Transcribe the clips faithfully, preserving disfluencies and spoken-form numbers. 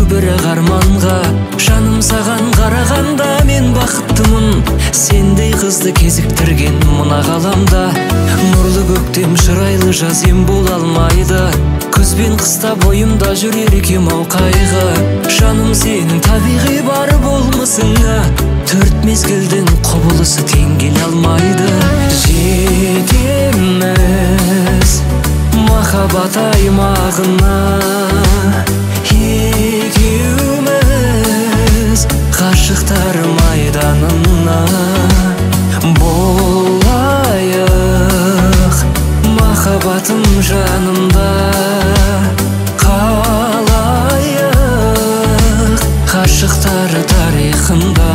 бірақ арманға. Жаным саған қарағанда мен бақыттымын, сендей қызды кезіктірген мына ғаламда. Нұрлы көктем шырайлы жаз ем бола алмайды, күз бен қыста бойымда жүрер екем ау қайғы. Жаным сенің табиғи бар болмысыңа, төрт мезгілдің құбылысы тең келе алмайды. Жетеміз махаббат аймағына, екеуміз ғашықтар майданына. Болайық махаббатым жанымда, қалайық ғашықтар тарихында.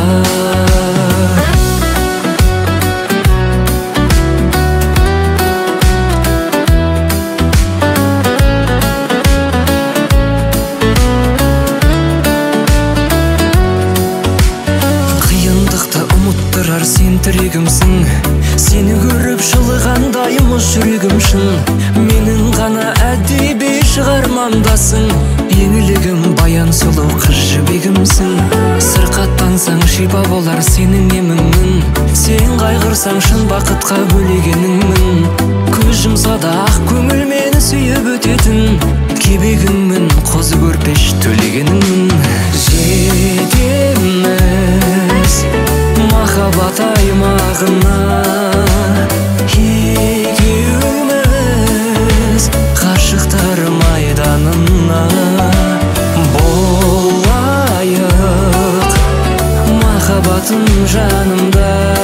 Сен тірегімсің, сені көріп жылығандаймыз жүрегім шын. Менің ғана әдеби шығармамдасың, еңілігім баян сұлу қыз жібегімсің. Сырқаттансаң шипа болар сенің еміңмін, сен қайғырсаң шын бақытқа бөлегеніңмін. Көз жұмса да ақ көңіл мені сүйіп өтетін, кебегіңмін қозы көрпеш төлегеніңмін. Жетеміз махаббат аймағына, екеуміз ғашықтар майданына. Болайық махаббатым жанымда,